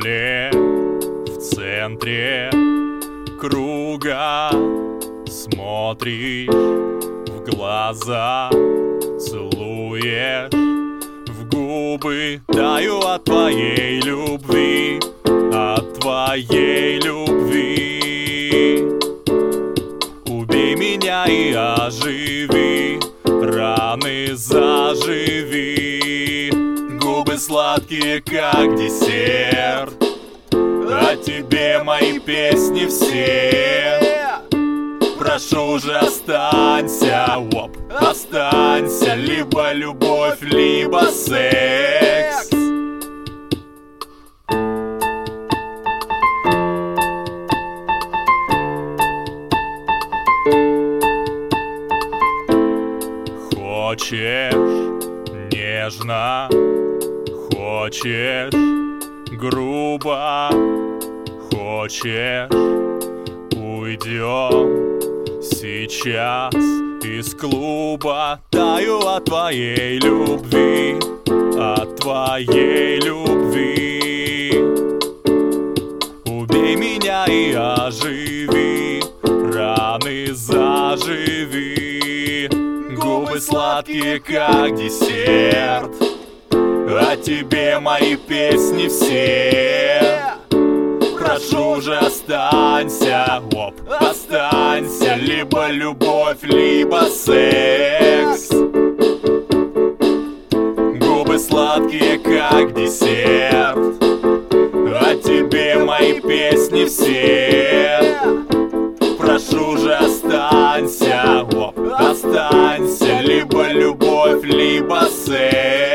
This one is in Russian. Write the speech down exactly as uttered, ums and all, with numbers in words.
поле в центре круга, смотришь в глаза, целуешь в губы. Таю от твоей любви, от твоей любви. Убей меня и оживи, раны заживи. Губы сладкие, как десерт, о тебе мои песни все. Прошу же, останься, оп, останься. Либо любовь, либо секс. Хочешь нежно, хочешь грубо, хочешь уйдем сейчас из клуба. Таю от твоей любви, от твоей любви. Убей меня и оживи, раны заживи. Губы сладкие, как десерт, о тебе мои песни все. Прошу же, останься, оп, останься. Либо любовь, либо секс. Губы сладкие, как десерт, о тебе мои песни все. Прошу же, останься, оп, останься. Либо любовь, либо секс.